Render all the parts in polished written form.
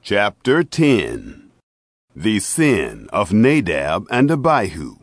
Chapter 10. The Sin of Nadab and Abihu.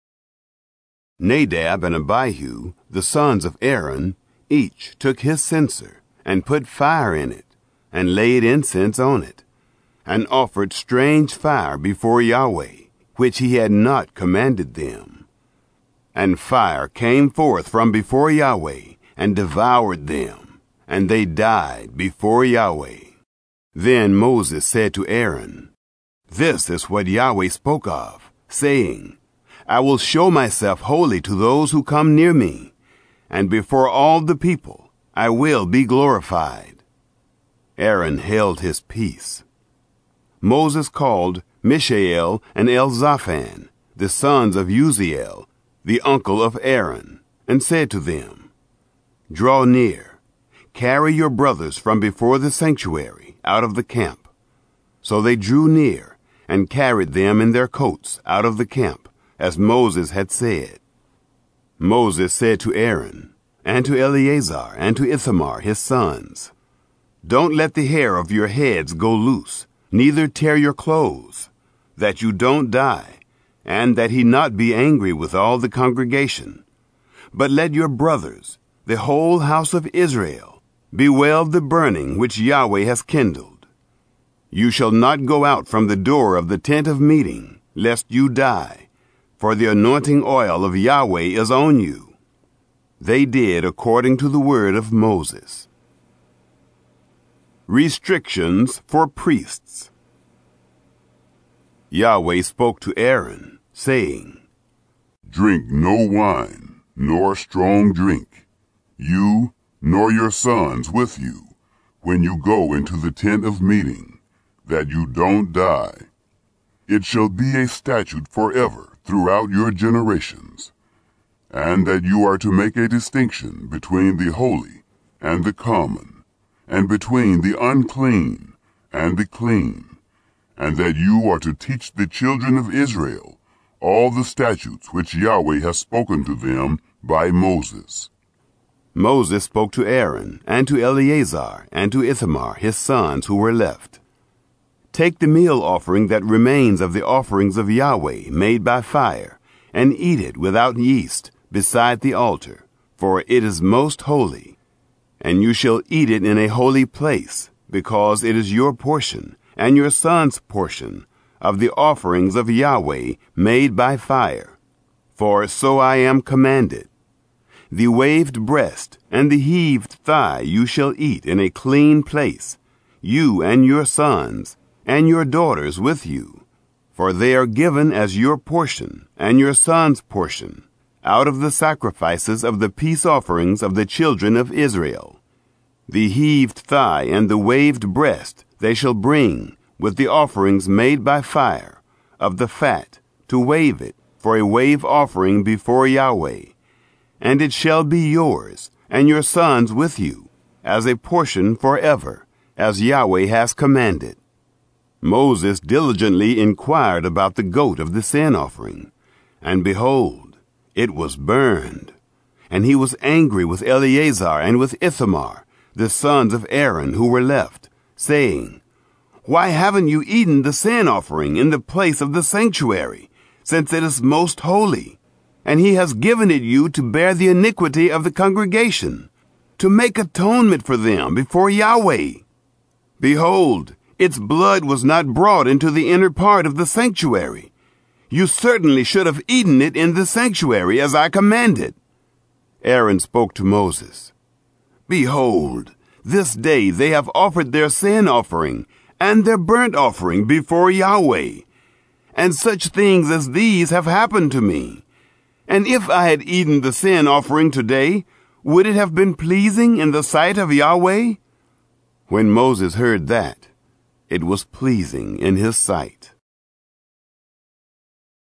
Nadab and Abihu, the sons of Aaron, each took his censer, and put fire in it, and laid incense on it, and offered strange fire before Yahweh, which he had not commanded them. And fire came forth from before Yahweh, and devoured them, and they died before Yahweh. Then Moses said to Aaron, "This is what Yahweh spoke of, saying, I will show myself holy to those who come near me, and before all the people I will be glorified." Aaron held his peace. Moses called Mishael and Elzaphan, the sons of Uzziel, the uncle of Aaron, and said to them, "Draw near, carry your brothers from before the sanctuary out of the camp." So they drew near, and carried them in their coats out of the camp, as Moses had said. Moses said to Aaron, and to Eleazar, and to Ithamar his sons, "Don't let the hair of your heads go loose, neither tear your clothes, that you don't die, and that he not be angry with all the congregation. But let your brothers, the whole house of Israel, bewail the burning which Yahweh has kindled. You shall not go out from the door of the tent of meeting, lest you die, for the anointing oil of Yahweh is on you." They did according to the word of Moses. Restrictions for priests. Yahweh spoke to Aaron, saying, "Drink no wine, nor strong drink, you nor your sons with you, when you go into the tent of meeting, that you don't die. It shall be a statute forever throughout your generations, and that you are to make a distinction between the holy and the common, and between the unclean and the clean, and that you are to teach the children of Israel all the statutes which Yahweh has spoken to them by Moses." Moses spoke to Aaron, and to Eleazar, and to Ithamar his sons who were left. "Take the meal offering that remains of the offerings of Yahweh made by fire, and eat it without yeast beside the altar, for it is most holy. And you shall eat it in a holy place, because it is your portion, and your son's portion, of the offerings of Yahweh made by fire. For so I am commanded. The waved breast and the heaved thigh you shall eat in a clean place, you and your sons, and your daughters with you, for they are given as your portion and your son's portion, out of the sacrifices of the peace offerings of the children of Israel. The heaved thigh and the waved breast they shall bring with the offerings made by fire, of the fat, to wave it for a wave offering before Yahweh. And it shall be yours, and your sons with you, as a portion forever, as Yahweh has commanded." Moses diligently inquired about the goat of the sin offering, and behold, it was burned. And he was angry with Eleazar and with Ithamar, the sons of Aaron who were left, saying, "Why haven't you eaten the sin offering in the place of the sanctuary, since it is most holy? And he has given it you to bear the iniquity of the congregation, to make atonement for them before Yahweh. Behold, its blood was not brought into the inner part of the sanctuary. You certainly should have eaten it in the sanctuary, as I commanded." Aaron spoke to Moses, "Behold, this day they have offered their sin offering and their burnt offering before Yahweh, and such things as these have happened to me. And if I had eaten the sin offering today, would it have been pleasing in the sight of Yahweh?" When Moses heard that, it was pleasing in his sight.